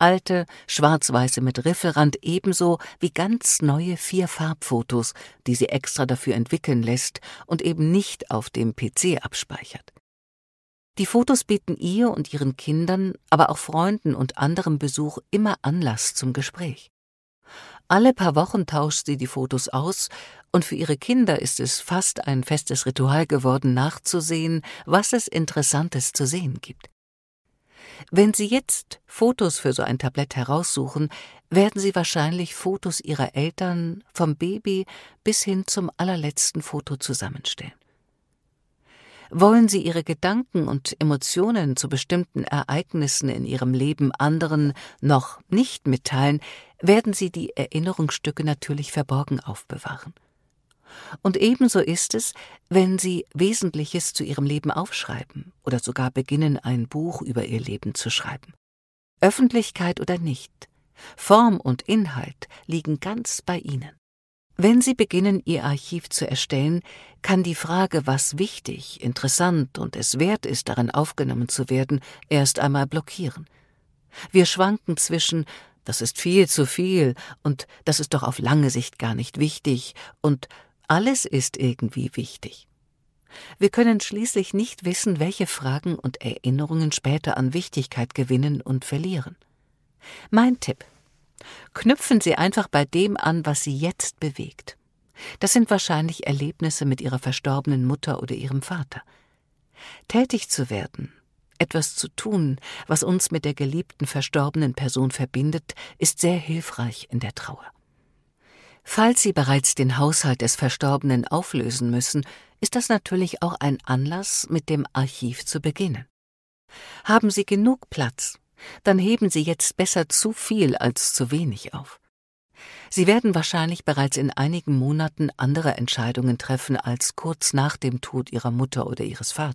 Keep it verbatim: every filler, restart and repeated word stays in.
Alte, schwarz-weiße mit Riffelrand ebenso wie ganz neue Vier-Farbfotos, die sie extra dafür entwickeln lässt und eben nicht auf dem P C abspeichert. Die Fotos bieten ihr und ihren Kindern, aber auch Freunden und anderem Besuch immer Anlass zum Gespräch. Alle paar Wochen tauscht sie die Fotos aus, und für ihre Kinder ist es fast ein festes Ritual geworden, nachzusehen, was es Interessantes zu sehen gibt. Wenn Sie jetzt Fotos für so ein Tablett heraussuchen, werden Sie wahrscheinlich Fotos Ihrer Eltern vom Baby bis hin zum allerletzten Foto zusammenstellen. Wollen Sie Ihre Gedanken und Emotionen zu bestimmten Ereignissen in Ihrem Leben anderen noch nicht mitteilen, werden Sie die Erinnerungsstücke natürlich verborgen aufbewahren. Und ebenso ist es, wenn Sie Wesentliches zu Ihrem Leben aufschreiben oder sogar beginnen, ein Buch über Ihr Leben zu schreiben. Öffentlichkeit oder nicht, Form und Inhalt liegen ganz bei Ihnen. Wenn Sie beginnen, Ihr Archiv zu erstellen, kann die Frage, was wichtig, interessant und es wert ist, darin aufgenommen zu werden, erst einmal blockieren. Wir schwanken zwischen „das ist viel zu viel“ und „das ist doch auf lange Sicht gar nicht wichtig“ und „alles ist irgendwie wichtig“. Wir können schließlich nicht wissen, welche Fragen und Erinnerungen später an Wichtigkeit gewinnen und verlieren. Mein Tipp: Knüpfen Sie einfach bei dem an, was Sie jetzt bewegt. Das sind wahrscheinlich Erlebnisse mit Ihrer verstorbenen Mutter oder Ihrem Vater. Tätig zu werden, etwas zu tun, was uns mit der geliebten verstorbenen Person verbindet, ist sehr hilfreich in der Trauer. Falls Sie bereits den Haushalt des Verstorbenen auflösen müssen, ist das natürlich auch ein Anlass, mit dem Archiv zu beginnen. Haben Sie genug Platz, dann heben Sie jetzt besser zu viel als zu wenig auf. Sie werden wahrscheinlich bereits in einigen Monaten andere Entscheidungen treffen als kurz nach dem Tod Ihrer Mutter oder Ihres Vaters.